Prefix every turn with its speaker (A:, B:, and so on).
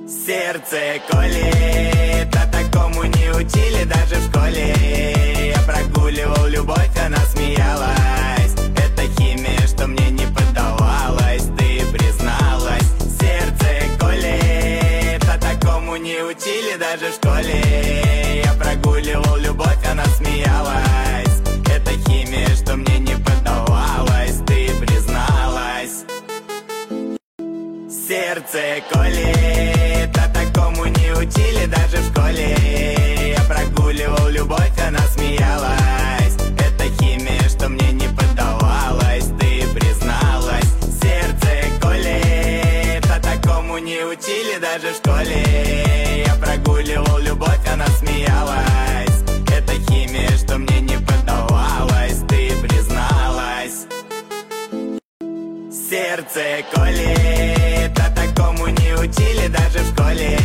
A: Сердце колет, а такому не учили даже в школе. Я прогуливал любовь, она смеялась. Это химия, что мне не поддавалась. Ты призналась. Сердце колет, а такому не учили даже в школе. Я прогуливал любовь, она смеялась. Это химия, что мне не поддавалась. Ты призналась. Сердце колет, а такому не учили даже в школе. Я прогуливал любовь, она смеялась. Это химия, что мне не поддавалась. Ты призналась. Сердце колет, а такому не учили даже в школе. Я прогуливал любовь, она смеялась. Это химия, что мне не поддавалась. Ты призналась. Сердце колет, а такому не учили даже в школе.